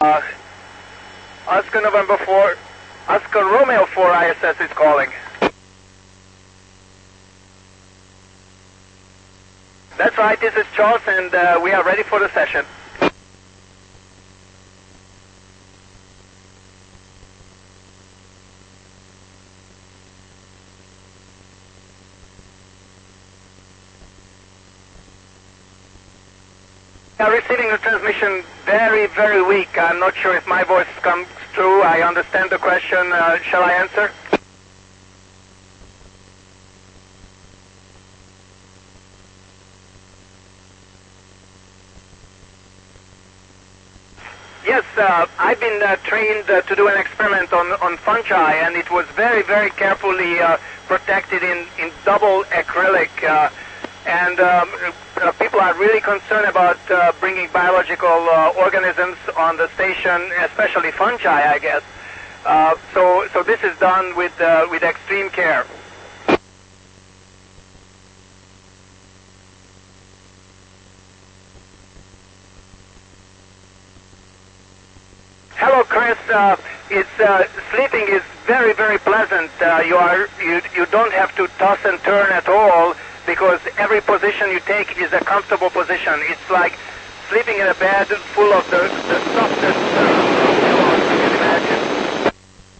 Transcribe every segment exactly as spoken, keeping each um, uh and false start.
Uh, Oscar November four, Oscar Romeo four I S S is calling. That's right, this is Charles, and uh, we are ready for the session. We are receiving the transmission very, very weak. I'm not sure if my voice comes through. I understand the question. Uh, shall I answer? Yes, uh, I've been uh, trained uh, to do an experiment on, on fungi, and it was very, very carefully uh, protected in, in double acrylic. Uh, and um, uh, people are really concerned about uh, bringing biological uh, organisms on the station, especially fungi, I guess. Uh, so, so this is done with, uh, with extreme care. Hello, Chris. Uh, it's uh, sleeping is very, very pleasant. Uh, you are you you don't have to toss and turn at all because every position you take is a comfortable position. It's like sleeping in a bed full of the the softest uh, pillows you can imagine.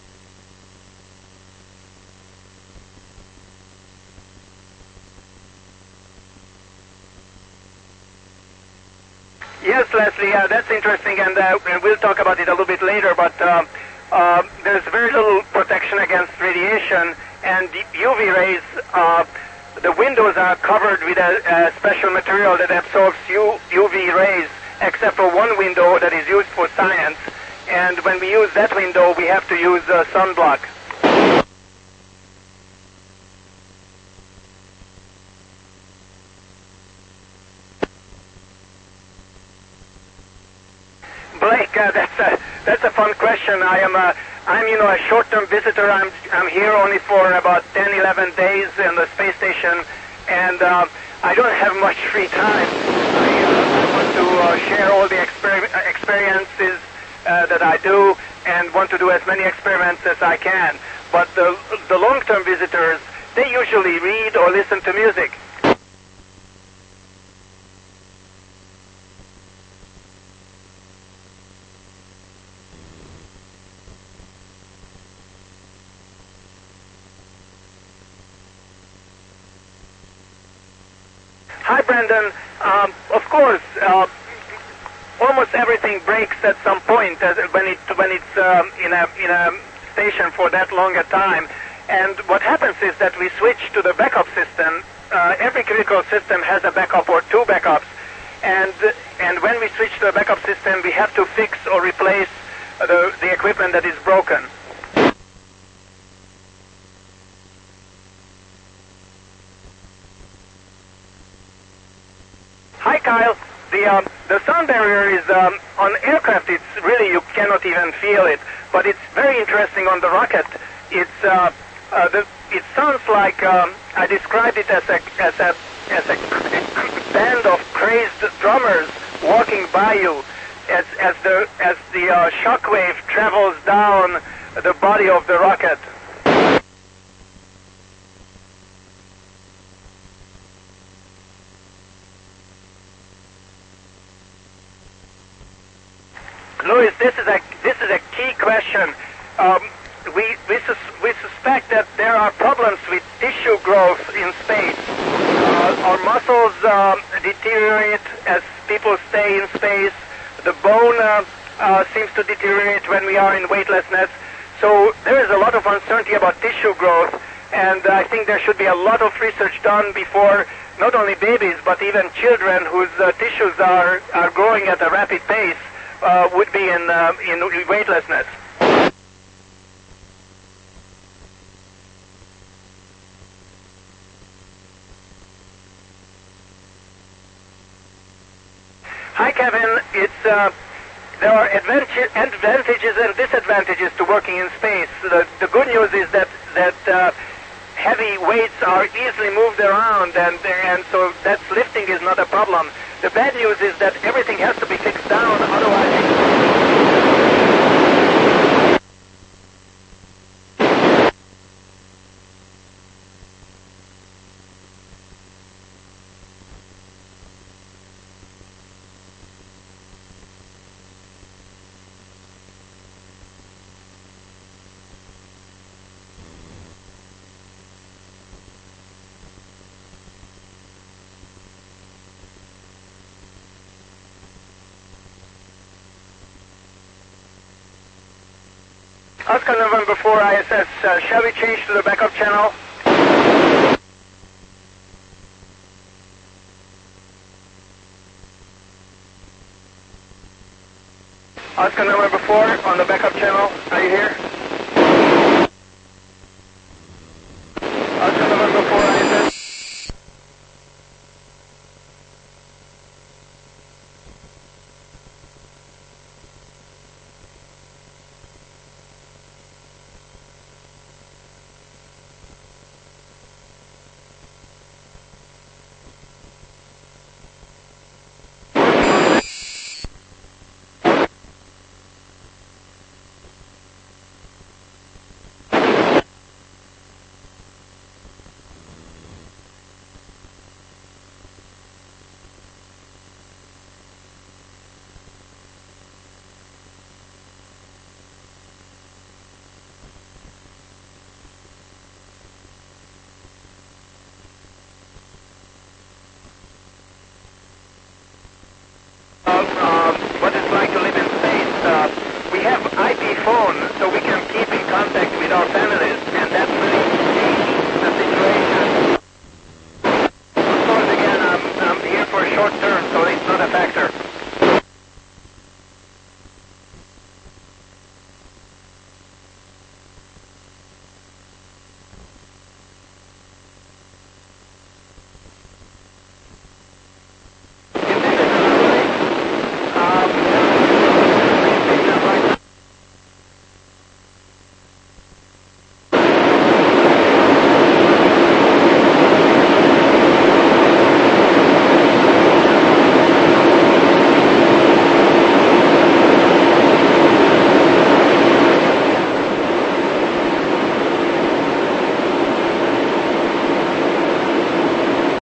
Yes, Leslie, uh, that's interesting, and, uh, and we'll talk about it a little bit later, but uh, uh, there's very little protection against radiation, and the U V rays, uh, the windows are covered with a, a special material that absorbs U, UV rays, except for one window that is used for science, and when we use that window, we have to use uh, sunblock. Blake, uh, that's a that's a fun question. I am a I'm you know a short-term visitor. I'm I'm here only for about ten, eleven days in the space station, and uh, I don't have much free time. I, uh, I want to uh, share all the exper experiences uh, that I do, and want to do as many experiments as I can. But the the long-term visitors, they usually read or listen to music. Hi, Brandon. Um, of course, uh, almost everything breaks at some point as when it when it's um, in a in a station for that long a time. And what happens is that we switch to the backup system. Uh, every critical system has a backup or two backups, and and when we switch to the backup system, we have to fix or replace the the equipment that is broken. Hi, Kyle. The um, the sound barrier is um, on aircraft. It's really you cannot even feel it, but it's very interesting on the rocket. It's uh, uh, the, it sounds like um, I described it as a as a as a band of crazed drummers walking by you, as as the as the uh, shockwave travels down the body of the rocket. Louis, this is a this is a key question. Um, we we, sus we suspect that there are problems with tissue growth in space. Uh, our muscles um, deteriorate as people stay in space. The bone uh, uh, seems to deteriorate when we are in weightlessness. So there is a lot of uncertainty about tissue growth, and I think there should be a lot of research done before not only babies but even children whose uh, tissues are are growing at a rapid pace. Uh, would be in, uh, in weightlessness. Hi, Kevin. It's uh, there are advantages and disadvantages to working in space. The, the good news is that that uh, heavy weights are easily moved around, and and so that's lifting is not a problem. The bad news is that everything has to be fixed down, otherwise Oscar November four I S S, uh, shall we change to the backup channel? Oscar November four on the backup channel, are you here?